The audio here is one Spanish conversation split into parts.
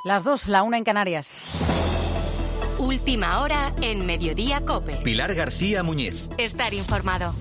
Las 2, la 1 en Canarias. Última hora en Mediodía COPE. Pilar García Muñiz. Estar informado.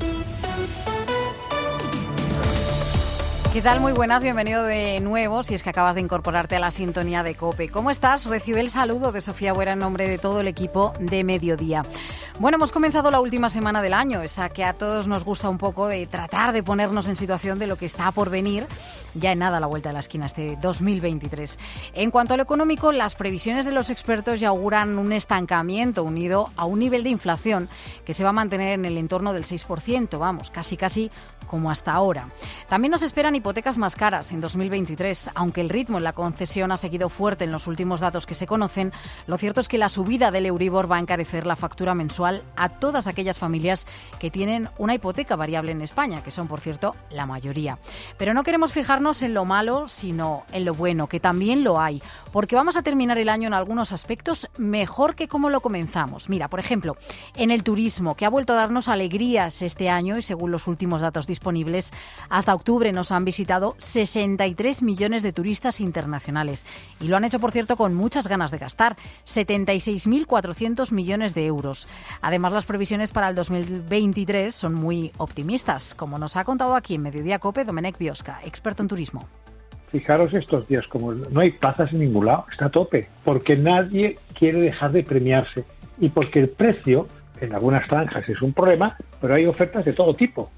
¿Qué tal? Muy buenas, bienvenido de nuevo, si es que acabas de incorporarte a la sintonía de COPE. ¿Cómo estás? Recibe el saludo de Sofía Buera en nombre de todo el equipo de Mediodía. Bueno, hemos comenzado la última semana del año, esa que a todos nos gusta un poco de tratar de ponernos en situación de lo que está por venir, ya en nada a la vuelta de la esquina, este 2023. En cuanto a lo económico, las previsiones de los expertos ya auguran un estancamiento unido a un nivel de inflación que se va a mantener en el entorno del 6%, vamos, casi como hasta ahora. También nos esperan hipotecas más caras en 2023, aunque el ritmo en la concesión ha seguido fuerte en los últimos datos que se conocen. Lo cierto es que la subida del Euribor va a encarecer la factura mensual a todas aquellas familias que tienen una hipoteca variable en España, que son, por cierto, la mayoría. Pero no queremos fijarnos en lo malo, sino en lo bueno, que también lo hay, porque vamos a terminar el año en algunos aspectos mejor que como lo comenzamos. Mira, por ejemplo, en el turismo, que ha vuelto a darnos alegrías este año y según los últimos datos disponibles, hasta octubre nos han visitado 63 millones de turistas internacionales y lo han hecho, por cierto, con muchas ganas de gastar, 76.400 millones de euros. Además, las previsiones para el 2023 son muy optimistas, como nos ha contado aquí en Mediodía COPE Domenech Biosca, experto en turismo. Fijaros estos días, como no hay plazas en ningún lado, está a tope, porque nadie quiere dejar de premiarse y porque el precio en algunas franjas es un problema, pero hay ofertas de todo tipo.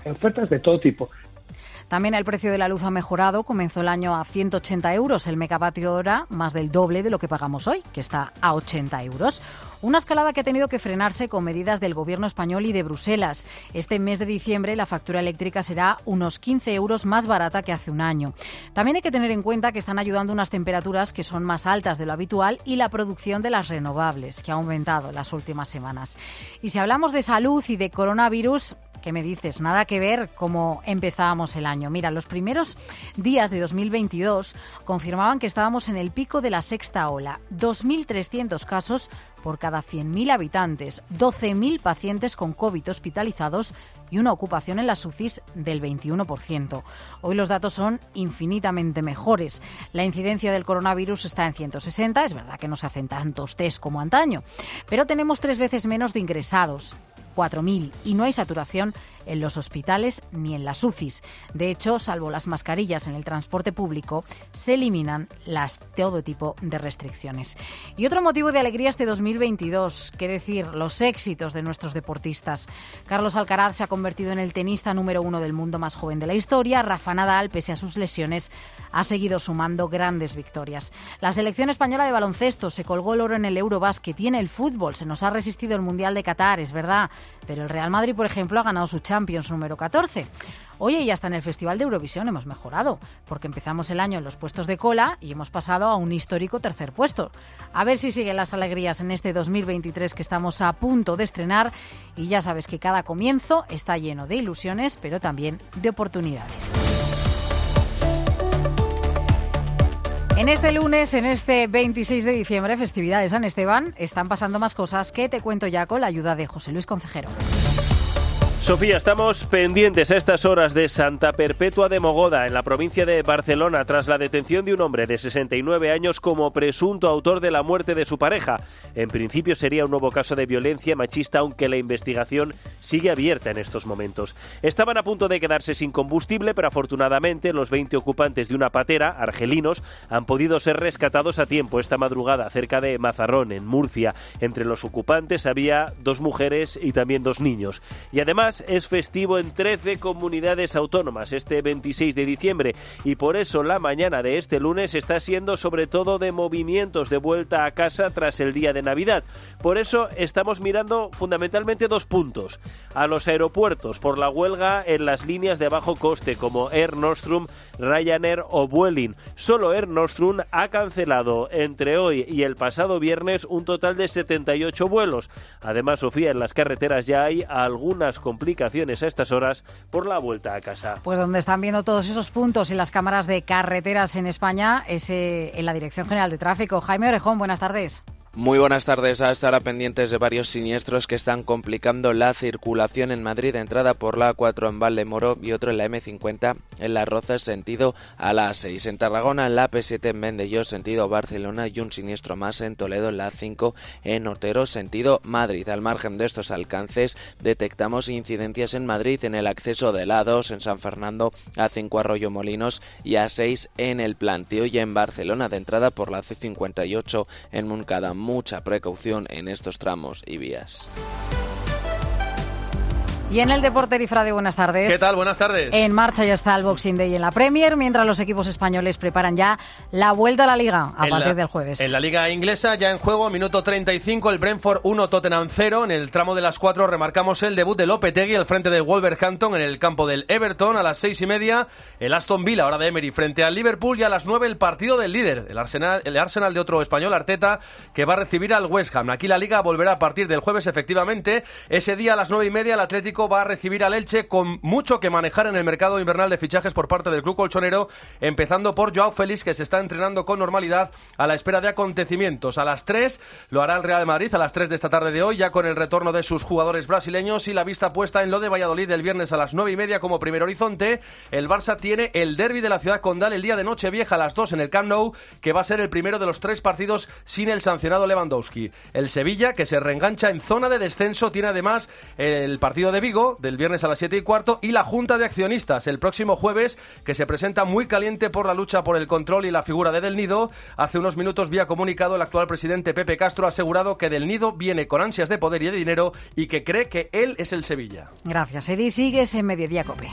También el precio de la luz ha mejorado. Comenzó el año a 180 euros el megavatio hora, más del doble de lo que pagamos hoy, que está a 80 euros. Una escalada que ha tenido que frenarse con medidas del Gobierno español y de Bruselas. Este mes de diciembre la factura eléctrica será unos 15 euros más barata que hace un año. También hay que tener en cuenta que están ayudando unas temperaturas que son más altas de lo habitual y la producción de las renovables, que ha aumentado en las últimas semanas. Y si hablamos de salud y de coronavirus, ¿qué me dices? Nada que ver cómo empezábamos el año. Mira, los primeros días de 2022 confirmaban que estábamos en el pico de la sexta ola. 2.300 casos por cada 100.000 habitantes, 12.000 pacientes con COVID hospitalizados y una ocupación en las UCIs del 21%. Hoy los datos son infinitamente mejores. La incidencia del coronavirus está en 160, es verdad que no se hacen tantos test como antaño, pero tenemos 3 veces menos de ingresados. 4.000 y no hay saturación en los hospitales ni en las UCIs. De hecho, salvo las mascarillas en el transporte público, se eliminan todo tipo de restricciones. Y otro motivo de alegría este 2022, qué decir, los éxitos de nuestros deportistas. Carlos Alcaraz se ha convertido en el tenista número 1 del mundo más joven de la historia. Rafa Nadal, pese a sus lesiones, ha seguido sumando grandes victorias. La selección española de baloncesto se colgó el oro en el Eurobásquet y en el fútbol. Se nos ha resistido el Mundial de Qatar, es verdad, pero el Real Madrid, por ejemplo, ha ganado su Champions número 14. Oye, y hasta en el Festival de Eurovisión hemos mejorado, porque empezamos el año en los puestos de cola y hemos pasado a un histórico tercer puesto. A ver si siguen las alegrías en este 2023 que estamos a punto de estrenar, y ya sabes que cada comienzo está lleno de ilusiones, pero también de oportunidades. En este lunes, en este 26 de diciembre, festividad de San Esteban, están pasando más cosas que te cuento ya con la ayuda de José Luis Concejero. Sofía, estamos pendientes a estas horas de Santa Perpetua de Mogoda, en la provincia de Barcelona, tras la detención de un hombre de 69 años como presunto autor de la muerte de su pareja. En principio sería un nuevo caso de violencia machista, aunque la investigación sigue abierta en estos momentos. Estaban a punto de quedarse sin combustible, pero afortunadamente los 20 ocupantes de una patera, argelinos, han podido ser rescatados a tiempo esta madrugada cerca de Mazarrón, en Murcia. Entre los ocupantes había 2 mujeres y también 2 niños. Y además es festivo en 13 comunidades autónomas este 26 de diciembre y por eso la mañana de este lunes está siendo sobre todo de movimientos de vuelta a casa tras el día de Navidad. Por eso estamos mirando fundamentalmente 2 puntos. A los aeropuertos por la huelga en las líneas de bajo coste como Air Nostrum, Ryanair o Vueling. Solo Air Nostrum ha cancelado entre hoy y el pasado viernes un total de 78 vuelos. Además, Sofía, en las carreteras ya hay algunas complicaciones a estas horas por la vuelta a casa. Pues donde están viendo todos esos puntos y las cámaras de carreteras en España es en la Dirección General de Tráfico. Jaime Orejón, buenas tardes. Muy buenas tardes. Hasta ahora pendientes de varios siniestros que están complicando la circulación en Madrid, entrada por la A4 en Valdemoro y otro en la M50 en Las Rozas, sentido a la A6. En Tarragona, en la AP7 en Vandellós, sentido Barcelona, y un siniestro más en Toledo, en la A5 en Otero, sentido Madrid. Al margen de estos alcances, detectamos incidencias en Madrid en el acceso de la A2 en San Fernando, A5 Arroyo Molinos y A6 en el Plantío, y en Barcelona de entrada por la C58 en Montcada. Mucha precaución en estos tramos y vías. Y en el deporte, Erifrade, buenas tardes. ¿Qué tal? Buenas tardes. En marcha ya está el Boxing Day en la Premier, mientras los equipos españoles preparan ya la vuelta a la Liga a partir del jueves. En la Liga inglesa, ya en juego, minuto 35, el Brentford 1, Tottenham 0. En el tramo de las 4 remarcamos el debut de Lopetegui al frente del Wolverhampton en el campo del Everton. A las 6:30, el Aston Villa, hora de Emery, frente al Liverpool. Y a las 9, el partido del líder, el Arsenal de otro español, Arteta, que va a recibir al West Ham. Aquí la Liga volverá a partir del jueves, efectivamente. Ese día, a las 9:30, el Atlético va a recibir al Elche, con mucho que manejar en el mercado invernal de fichajes por parte del club colchonero, empezando por Joao Félix, que se está entrenando con normalidad a la espera de acontecimientos. A las 3 lo hará el Real Madrid, a las 3 de esta tarde de hoy, ya con el retorno de sus jugadores brasileños y la vista puesta en lo de Valladolid el viernes a las 9:30 como primer horizonte. El Barça tiene el derbi de la ciudad condal el día de Nochevieja a las 2 en el Camp Nou, que va a ser el primero de los 3 partidos sin el sancionado Lewandowski. El Sevilla, que se reengancha en zona de descenso, tiene además el partido de Vigo del viernes a las 7:15 y la Junta de Accionistas el próximo jueves, que se presenta muy caliente por la lucha por el control y la figura de Del Nido. Hace unos minutos, vía comunicado, el actual presidente Pepe Castro ha asegurado que Del Nido viene con ansias de poder y de dinero y que cree que él es el Sevilla. Gracias, Eri. Sigues en Mediodía COPE.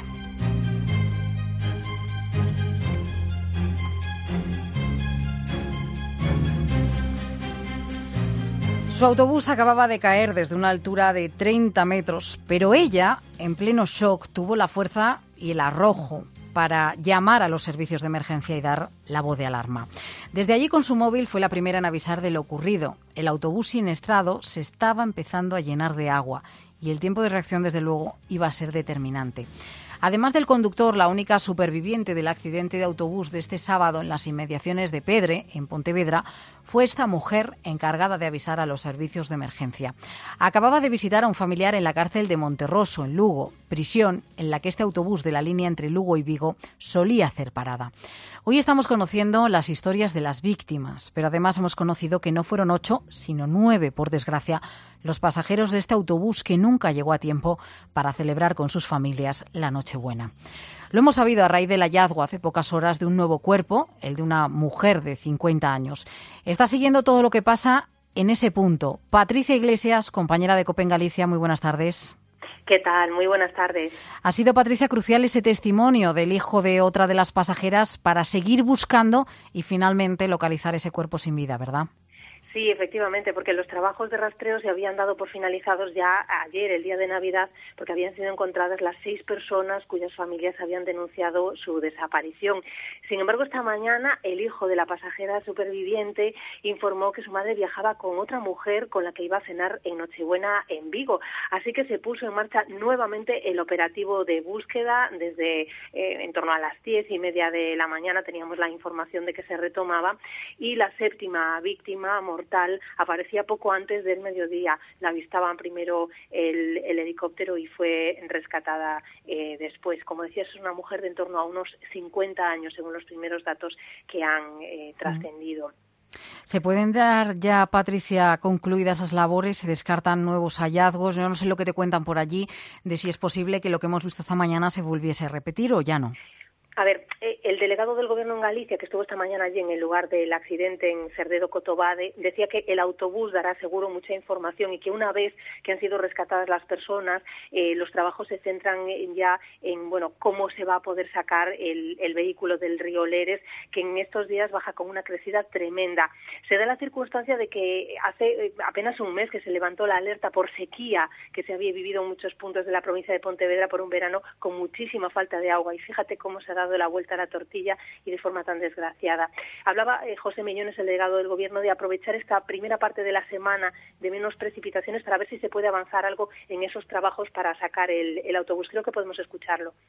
Su autobús acababa de caer desde una altura de 30 metros, pero ella, en pleno shock, tuvo la fuerza y el arrojo para llamar a los servicios de emergencia y dar la voz de alarma. Desde allí, con su móvil, fue la primera en avisar de lo ocurrido. El autobús siniestrado se estaba empezando a llenar de agua y el tiempo de reacción, desde luego, iba a ser determinante. Además del conductor, la única superviviente del accidente de autobús de este sábado en las inmediaciones de Pedre, en Pontevedra, fue esta mujer encargada de avisar a los servicios de emergencia. Acababa de visitar a un familiar en la cárcel de Monterroso, en Lugo, prisión en la que este autobús de la línea entre Lugo y Vigo solía hacer parada. Hoy estamos conociendo las historias de las víctimas, pero además hemos conocido que no fueron 8, sino 9, por desgracia, los pasajeros de este autobús que nunca llegó a tiempo para celebrar con sus familias la Nochebuena. Lo hemos sabido a raíz del hallazgo hace pocas horas de un nuevo cuerpo, el de una mujer de 50 años. Está siguiendo todo lo que pasa en ese punto. Patricia Iglesias, compañera de COPE en Galicia, muy buenas tardes. ¿Qué tal? Muy buenas tardes. Ha sido, Patricia, crucial ese testimonio del hijo de otra de las pasajeras para seguir buscando y finalmente localizar ese cuerpo sin vida, ¿verdad? Sí, efectivamente, porque los trabajos de rastreo se habían dado por finalizados ya ayer, el día de Navidad, porque habían sido encontradas las 6 personas cuyas familias habían denunciado su desaparición. Sin embargo, esta mañana el hijo de la pasajera superviviente informó que su madre viajaba con otra mujer con la que iba a cenar en Nochebuena en Vigo. Así que se puso en marcha nuevamente el operativo de búsqueda desde en torno a las 10:30 de la mañana. Teníamos la información de que se retomaba y la 7ª víctima mortal aparecía poco antes del mediodía. La avistaban primero el helicóptero y fue rescatada después. Como decías, es una mujer de en torno a unos 50 años, según los primeros datos que han trascendido. ¿Se pueden dar ya, Patricia, concluidas esas labores? ¿Se descartan nuevos hallazgos? Yo no sé lo que te cuentan por allí, de si es posible que lo que hemos visto esta mañana se volviese a repetir o ya no. A ver, el delegado del Gobierno en Galicia, que estuvo esta mañana allí en el lugar del accidente en Cerdedo Cotobade, decía que el autobús dará seguro mucha información y que una vez que han sido rescatadas las personas, los trabajos se centran ya en cómo se va a poder sacar el vehículo del río Leres, que en estos días baja con una crecida tremenda. Se da la circunstancia de que hace apenas un mes que se levantó la alerta por sequía que se había vivido en muchos puntos de la provincia de Pontevedra por un verano con muchísima falta de agua. Y fíjate cómo se ha dado la vuelta a la tortilla y de forma tan desgraciada. Hablaba José Millones, el delegado del Gobierno, de aprovechar esta primera parte de la semana de menos precipitaciones para ver si se puede avanzar algo en esos trabajos para sacar el autobús. Creo que podemos escucharlo.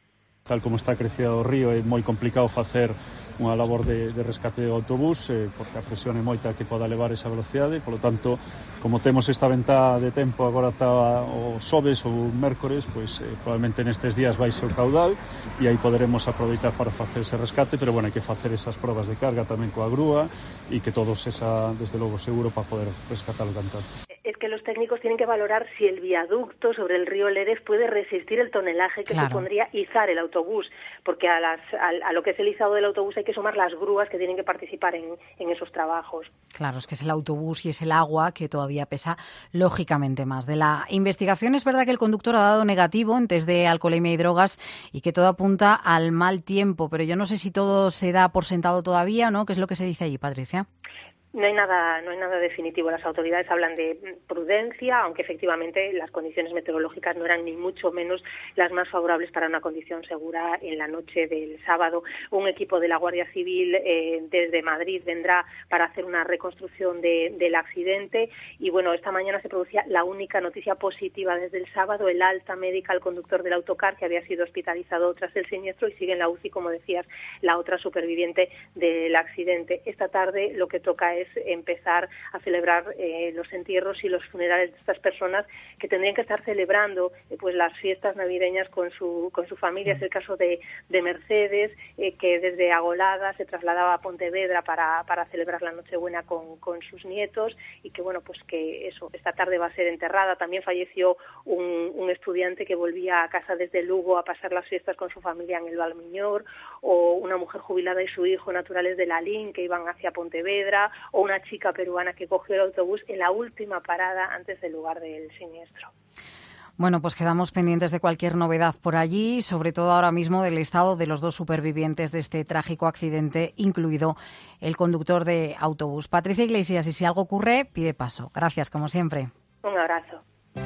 Tal como está crecido o río, é moi complicado facer unha labor de rescate do autobús, porque a presión é moita que poda levar esa velocidade, polo tanto, como temos esta ventá de tempo, agora está o xoves ou mércores, pois probablemente nestes días vai ser o caudal e aí poderemos aproveitar para facer ese rescate, pero bueno, hai que facer esas probas de carga tamén coa grúa e que todo sexa, desde logo, seguro para poder rescatar o cantar. Es que los técnicos tienen que valorar si el viaducto sobre el río Lérez puede resistir el tonelaje que supondría izar el autobús, porque a lo que es el izado del autobús hay que sumar las grúas que tienen que participar en esos trabajos. Claro, es que es el autobús y es el agua que todavía pesa lógicamente más. De la investigación es verdad que el conductor ha dado negativo en test de alcoholemia y drogas y que todo apunta al mal tiempo, pero yo no sé si todo se da por sentado todavía, ¿no? ¿Qué es lo que se dice allí, Patricia? No hay nada definitivo. Las autoridades hablan de prudencia, aunque efectivamente las condiciones meteorológicas no eran ni mucho menos las más favorables para una condición segura en la noche del sábado. Un equipo de la Guardia Civil desde Madrid vendrá para hacer una reconstrucción del accidente y bueno, esta mañana se producía la única noticia positiva desde el sábado, el alta médica al conductor del autocar que había sido hospitalizado tras el siniestro y sigue en la UCI, como decías, la otra superviviente del accidente. Esta tarde lo que toca es empezar a celebrar los entierros y los funerales de estas personas que tendrían que estar celebrando pues las fiestas navideñas con su familia. Es el caso de Mercedes, que desde Agolada se trasladaba a Pontevedra para celebrar la Nochebuena con sus nietos y que bueno, pues que eso, esta tarde va a ser enterrada. También falleció un estudiante que volvía a casa desde Lugo a pasar las fiestas con su familia en el Valmiñor, o una mujer jubilada y su hijo naturales de Lalín que iban hacia Pontevedra, o una chica peruana que cogió el autobús en la última parada antes del lugar del siniestro. Bueno, pues quedamos pendientes de cualquier novedad por allí, sobre todo ahora mismo del estado de los dos supervivientes de este trágico accidente, incluido el conductor de autobús. Patricia Iglesias, y si algo ocurre, pide paso. Gracias, como siempre. Un abrazo.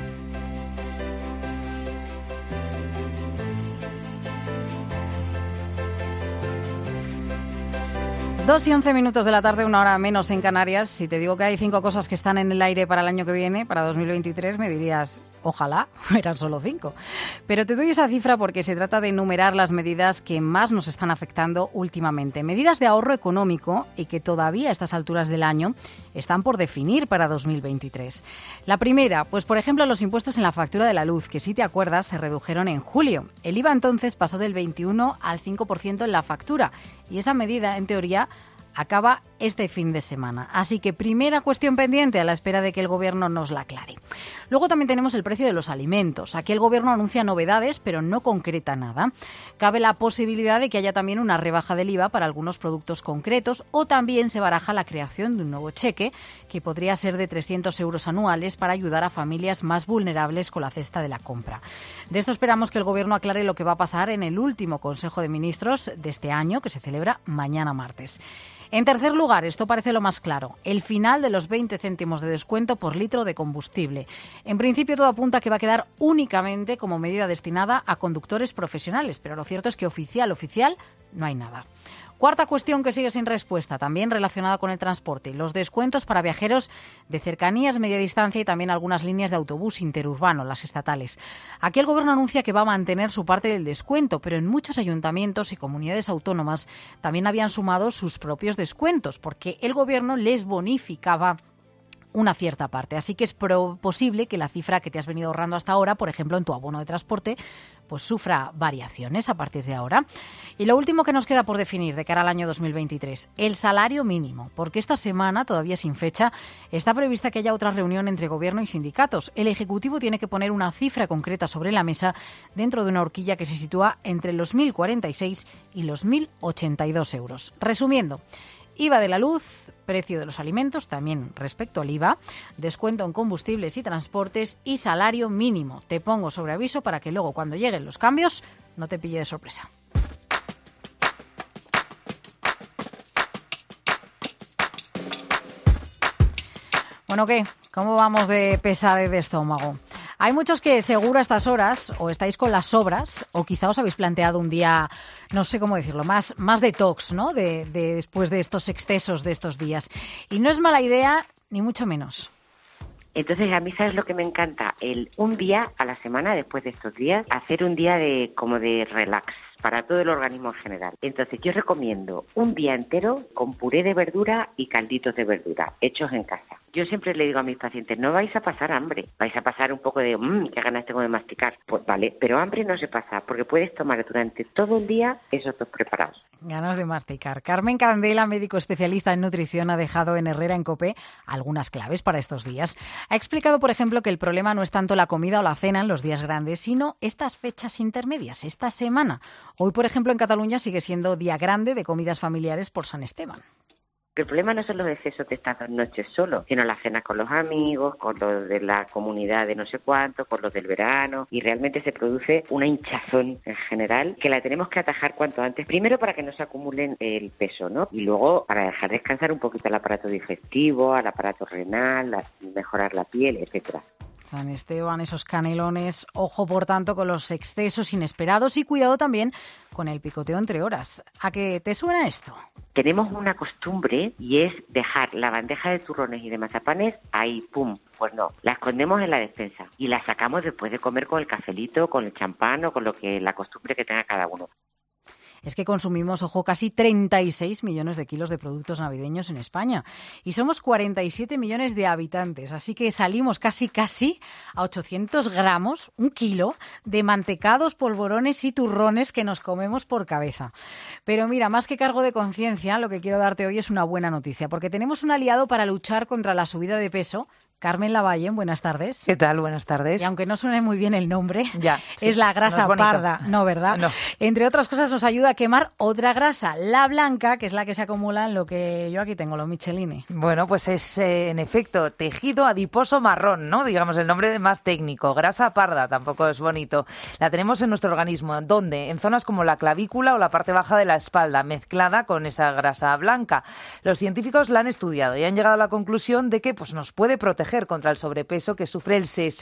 2 y 11 minutos de la tarde, 1 hora menos en Canarias. Si te digo que hay 5 cosas que están en el aire para el año que viene, para 2023, me dirías, ojalá fueran solo 5. Pero te doy esa cifra porque se trata de enumerar las medidas que más nos están afectando últimamente. Medidas de ahorro económico y que todavía a estas alturas del año están por definir para 2023. La primera, pues por ejemplo los impuestos en la factura de la luz, que si te acuerdas se redujeron en julio. El IVA entonces pasó del 21 al 5% en la factura y esa medida en teoría acaba este fin de semana. Así que primera cuestión pendiente a la espera de que el Gobierno nos la aclare. Luego también tenemos el precio de los alimentos. Aquí el Gobierno anuncia novedades, pero no concreta nada. Cabe la posibilidad de que haya también una rebaja del IVA para algunos productos concretos o también se baraja la creación de un nuevo cheque que podría ser de 300 euros anuales para ayudar a familias más vulnerables con la cesta de la compra. De esto esperamos que el Gobierno aclare lo que va a pasar en el último Consejo de Ministros de este año, que se celebra mañana martes. En tercer lugar, esto parece lo más claro, el final de los 20 céntimos de descuento por litro de combustible. En principio todo apunta a que va a quedar únicamente como medida destinada a conductores profesionales, pero lo cierto es que oficial no hay nada. Cuarta cuestión que sigue sin respuesta, también relacionada con el transporte, los descuentos para viajeros de cercanías, media distancia y también algunas líneas de autobús interurbano, las estatales. Aquí el Gobierno anuncia que va a mantener su parte del descuento, pero en muchos ayuntamientos y comunidades autónomas también habían sumado sus propios descuentos, porque el Gobierno les bonificaba una cierta parte. Así que es posible que la cifra que te has venido ahorrando hasta ahora, por ejemplo, en tu abono de transporte, pues sufra variaciones a partir de ahora. Y lo último que nos queda por definir de cara al año 2023, el salario mínimo, porque esta semana, todavía sin fecha, está prevista que haya otra reunión entre Gobierno y sindicatos. El Ejecutivo tiene que poner una cifra concreta sobre la mesa dentro de una horquilla que se sitúa entre los 1.046 y los 1.082 euros. Resumiendo, IVA de la luz, precio de los alimentos, también respecto al IVA, descuento en combustibles y transportes y salario mínimo. Te pongo sobre aviso para que luego, cuando lleguen los cambios, no te pille de sorpresa. Bueno, ¿qué? ¿Cómo vamos de pesadez de estómago? Hay muchos que seguro a estas horas o estáis con las sobras o quizá os habéis planteado un día, no sé cómo decirlo, más detox, ¿no? De después de estos excesos de estos días. Y no es mala idea, ni mucho menos. Entonces, a mí, ¿sabes lo que me encanta? Un día a la semana, después de estos días, hacer un día de relax para todo el organismo en general. Entonces, yo recomiendo un día entero con puré de verdura y calditos de verdura, hechos en casa. Yo siempre le digo a mis pacientes, no vais a pasar hambre, vais a pasar un poco de, qué ganas tengo de masticar. Pues vale, pero hambre no se pasa, porque puedes tomar durante todo el día esos dos preparados. Ganas de masticar. Carmen Candela, médico especialista en nutrición, ha dejado en Herrera en COPE algunas claves para estos días. Ha explicado, por ejemplo, que el problema no es tanto la comida o la cena en los días grandes, sino estas fechas intermedias, esta semana. Hoy, por ejemplo, en Cataluña sigue siendo día grande de comidas familiares por San Esteban. El problema no son los excesos de estas 2 noches solo, sino las cenas con los amigos, con los de la comunidad de no sé cuánto, con los del verano, y realmente se produce una hinchazón en general que la tenemos que atajar cuanto antes. Primero para que no se acumulen el peso, ¿no? Y luego para dejar descansar un poquito al aparato digestivo, al aparato renal, mejorar la piel, etcétera. San Esteban, esos canelones, ojo por tanto con los excesos inesperados y cuidado también con el picoteo entre horas. ¿A qué te suena esto? Tenemos una costumbre y es dejar la bandeja de turrones y de mazapanes ahí, pum. Pues no, la escondemos en la despensa y la sacamos después de comer con el cafelito, con el champán o con la costumbre que tenga cada uno. Es que consumimos, ojo, casi 36 millones de kilos de productos navideños en España y somos 47 millones de habitantes, así que salimos casi a 800 gramos, 1 kilo, de mantecados, polvorones y turrones que nos comemos por cabeza. Pero mira, más que cargo de conciencia, lo que quiero darte hoy es una buena noticia, porque tenemos un aliado para luchar contra la subida de peso. Carmen Lavalle, buenas tardes. ¿Qué tal? Buenas tardes. Y aunque no suene muy bien el nombre, ya, es la grasa parda, ¿no, verdad? No. Entre otras cosas nos ayuda a quemar otra grasa, la blanca, que es la que se acumula en lo que yo aquí tengo, los Michelini. Bueno, pues es en efecto tejido adiposo marrón, ¿no? Digamos el nombre más técnico. Grasa parda, tampoco es bonito. La tenemos en nuestro organismo. ¿Dónde? En zonas como la clavícula o la parte baja de la espalda, mezclada con esa grasa blanca. Los científicos la han estudiado y han llegado a la conclusión de que nos puede proteger contra el sobrepeso que sufre el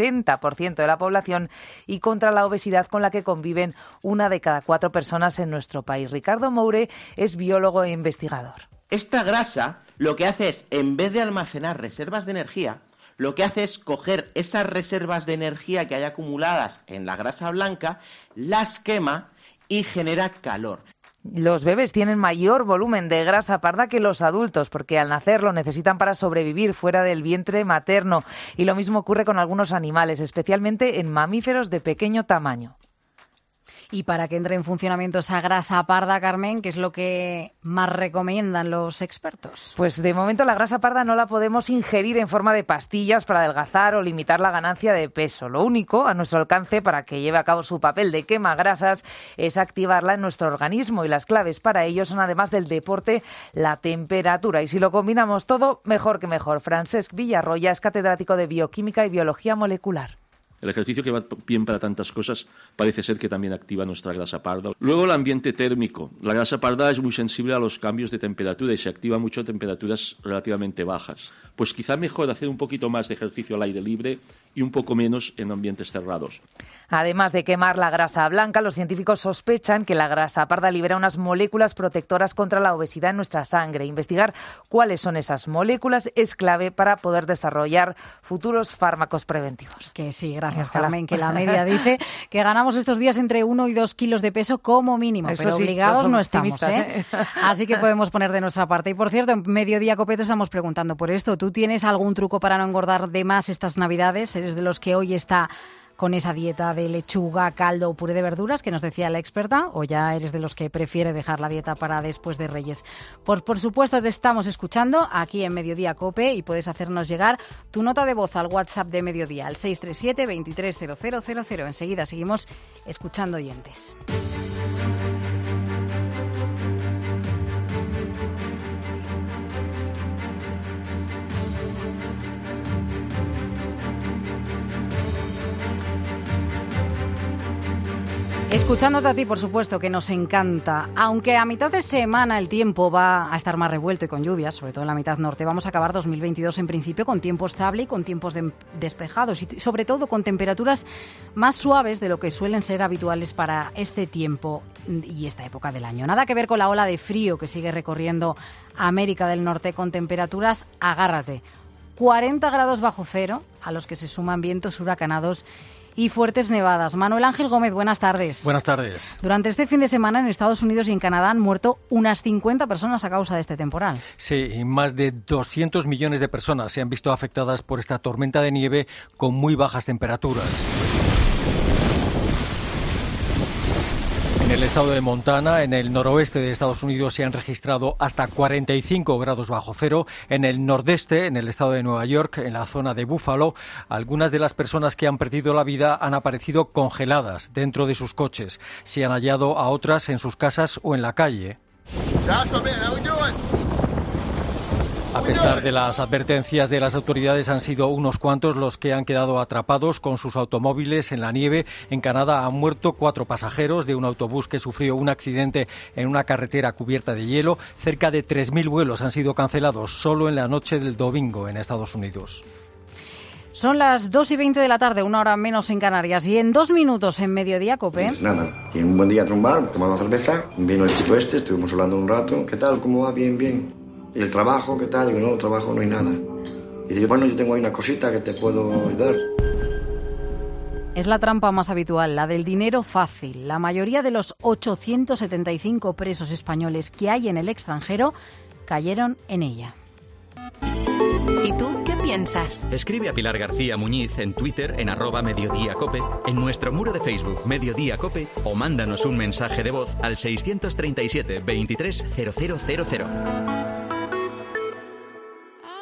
60% de la población y contra la obesidad con la que conviven 1 de cada 4 personas en nuestro país. Ricardo Moure es biólogo e investigador. Esta grasa lo que hace es, en vez de almacenar reservas de energía, lo que hace es coger esas reservas de energía que hay acumuladas en la grasa blanca, las quema y genera calor. Los bebés tienen mayor volumen de grasa parda que los adultos porque al nacer lo necesitan para sobrevivir fuera del vientre materno. Y lo mismo ocurre con algunos animales, especialmente en mamíferos de pequeño tamaño. Y para que entre en funcionamiento esa grasa parda, Carmen, ¿qué es lo que más recomiendan los expertos? Pues de momento la grasa parda no la podemos ingerir en forma de pastillas para adelgazar o limitar la ganancia de peso. Lo único a nuestro alcance para que lleve a cabo su papel de quema grasas es activarla en nuestro organismo y las claves para ello son, además del deporte, la temperatura. Y si lo combinamos todo, mejor que mejor. Francesc Villarroya es catedrático de Bioquímica y Biología Molecular. El ejercicio, que va bien para tantas cosas, parece ser que también activa nuestra grasa parda. Luego, el ambiente térmico. La grasa parda es muy sensible a los cambios de temperatura y se activa mucho a temperaturas relativamente bajas. Pues quizá mejor hacer un poquito más de ejercicio al aire libre y un poco menos en ambientes cerrados. Además de quemar la grasa blanca, los científicos sospechan que la grasa parda libera unas moléculas protectoras contra la obesidad en nuestra sangre. Investigar cuáles son esas moléculas es clave para poder desarrollar futuros fármacos preventivos. Que sí, gracias, Carmen, que la media dice que ganamos estos días entre 1 y 2 kilos de peso como mínimo, eso pero sí, obligados no estamos, ¿eh? Así que podemos poner de nuestra parte. Y por cierto, en Mediodía Cope te estamos preguntando por esto. ¿Tú tienes algún truco para no engordar de más estas Navidades? ¿Eres de los que hoy está con esa dieta de lechuga, caldo o puré de verduras que nos decía la experta, o ya eres de los que prefiere dejar la dieta para después de Reyes? Por supuesto, te estamos escuchando aquí en Mediodía Cope y puedes hacernos llegar tu nota de voz al WhatsApp de Mediodía, al 637 230000. Enseguida seguimos escuchando oyentes. Escuchándote a ti, por supuesto, que nos encanta. Aunque a mitad de semana el tiempo va a estar más revuelto y con lluvias, sobre todo en la mitad norte, vamos a acabar 2022 en principio con tiempo estable y con tiempos despejados y sobre todo con temperaturas más suaves de lo que suelen ser habituales para este tiempo y esta época del año. Nada que ver con la ola de frío que sigue recorriendo América del Norte con temperaturas, agárrate, 40 grados bajo cero, a los que se suman vientos huracanados y fuertes nevadas. Manuel Ángel Gómez, buenas tardes. Buenas tardes. Durante este fin de semana en Estados Unidos y en Canadá han muerto unas 50 personas a causa de este temporal. Sí, y más de 200 millones de personas se han visto afectadas por esta tormenta de nieve con muy bajas temperaturas. En el estado de Montana, en el noroeste de Estados Unidos, se han registrado hasta 45 grados bajo cero. En el nordeste, en el estado de Nueva York, en la zona de Buffalo, algunas de las personas que han perdido la vida han aparecido congeladas dentro de sus coches. Se han hallado a otras en sus casas o en la calle. A pesar de las advertencias de las autoridades, han sido unos cuantos los que han quedado atrapados con sus automóviles en la nieve. En Canadá han muerto 4 pasajeros de un autobús que sufrió un accidente en una carretera cubierta de hielo. Cerca de 3.000 vuelos han sido cancelados solo en la noche del domingo en Estados Unidos. Son las 2:20 de la tarde, 1 hora menos en Canarias, y en 2 minutos en Mediodía Cope. Pues nada, y un buen día a un bar, tomando cerveza, vino el chico estuvimos hablando un rato. ¿Qué tal? ¿Cómo va? Bien. ¿Y el trabajo qué tal? Digo, no, el trabajo no hay nada. Y digo, bueno, yo tengo ahí una cosita que te puedo ayudar. Es la trampa más habitual, la del dinero fácil. La mayoría de los 875 presos españoles que hay en el extranjero cayeron en ella. ¿Y tú qué piensas? Escribe a Pilar García Muñiz en Twitter en @mediodíacope, en nuestro muro de Facebook Mediodía Cope, o mándanos un mensaje de voz al 637 23 0000.